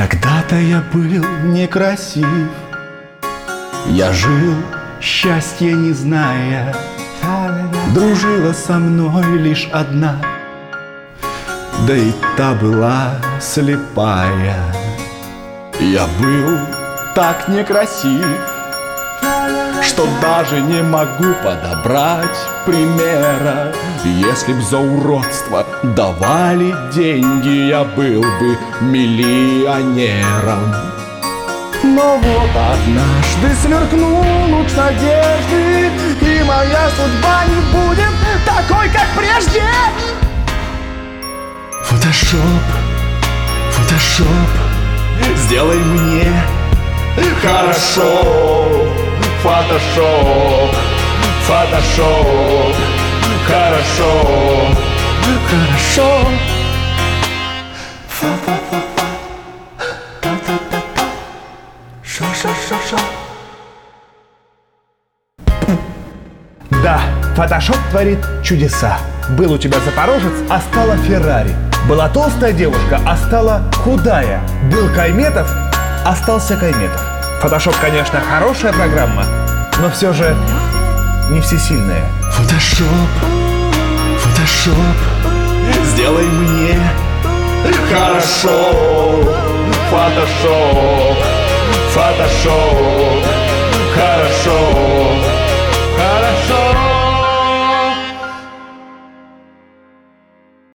Когда-то я был некрасив, я жил, счастья не зная. Дружила со мной лишь одна, да и та была слепая. Я был так некрасив, что даже не могу подобрать примера. Если б за уродство давали деньги, я был бы миллионером. Но вот однажды сверкнул луч надежды, и моя судьба не будет такой, как прежде. Фотошоп, фотошоп, сделай мне хорошо. Фотошоп, фотошоп, хорошо, хорошо. Шо-шо-шо-шо. Да, фотошоп творит чудеса. Был у тебя запорожец, а стала Феррари. Была толстая девушка, а стала худая. Был Кайметов, остался Кайметов. Фотошоп, конечно, хорошая программа, но все же не всесильная. Фотошоп, фотошоп, сделай мне хорошо. Фотошоп, фотошоп, хорошо.